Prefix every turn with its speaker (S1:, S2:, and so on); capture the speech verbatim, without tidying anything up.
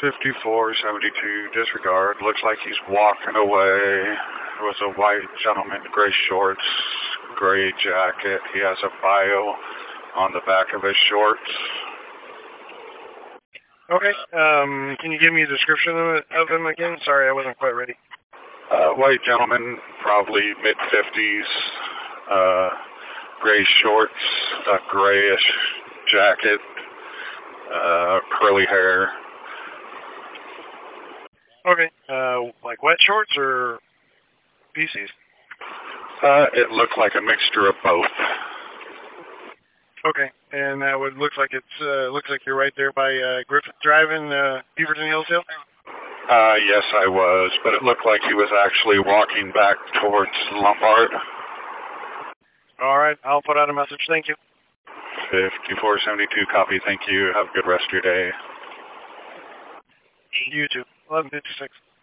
S1: fifty-four seventy-two, disregard. Looks like he's walking away. There was a white gentleman, gray shorts, gray jacket. He has a bio on the back of his shorts.
S2: Okay. Um, can you give me a description of, it, of him again? Sorry, I wasn't quite ready.
S1: Uh, white gentleman, probably mid-fifties, uh, gray shorts, a grayish jacket, uh, curly hair.
S2: Okay. Uh, like wet shorts or P Cs?
S1: Uh, it looked like a mixture of both.
S2: Okay. And that would look like it's uh, looks like you're right there by uh, Griffith Drive in uh, Beaverton Hills Hill.
S1: Uh, yes, I was, but it looked like he was actually walking back towards Lombard.
S2: All right. I'll put out a message. Thank you.
S1: fifty-four seventy-two, copy. Thank you. Have a good rest of your day.
S2: You too. eleven fifty-six.